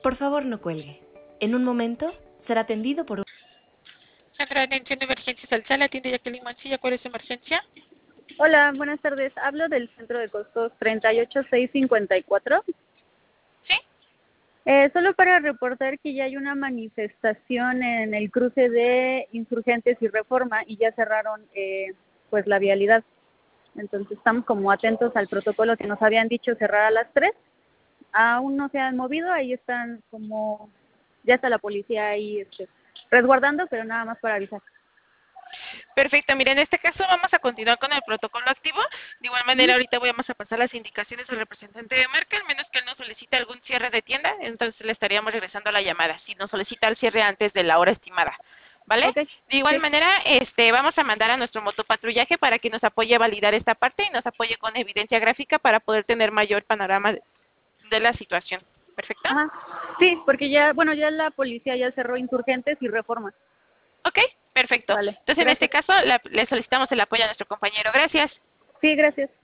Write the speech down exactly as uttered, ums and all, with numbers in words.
Por favor, no cuelgue. En un momento será atendido por un... Centro de Atención de Emergencias al Sala, atiende Jacqueline Mancilla, ¿cuál es su emergencia? Hola, buenas tardes. Hablo del centro de costos treinta y ocho seiscientos cincuenta y cuatro. ¿Sí? Eh, solo para reportar que ya hay una manifestación en el cruce de Insurgentes y Reforma y ya cerraron eh, pues la vialidad. Entonces estamos como atentos al protocolo que nos habían dicho cerrar a las tres. Aún no se han movido, ahí están como, ya está la policía ahí este, resguardando, pero nada más para avisar. Perfecto, mira, en este caso vamos a continuar con el protocolo activo. De igual manera, Ujú. ahorita vamos a pasar las indicaciones al representante de marca, al menos que él nos solicite algún cierre de tienda, entonces le estaríamos regresando la llamada, si nos solicita el cierre antes de la hora estimada, ¿vale? Ok, De igual sí. manera, este, vamos a mandar a nuestro motopatrullaje para que nos apoye a validar esta parte y nos apoye con evidencia gráfica para poder tener mayor panorama de de la situación. ¿Perfecto? Ajá. Sí, porque ya, bueno, ya la policía ya cerró Insurgentes y Reforma. Ok, perfecto. Vale, Entonces, en este gracias. caso, la- le solicitamos el apoyo a nuestro compañero. Gracias. Sí, gracias.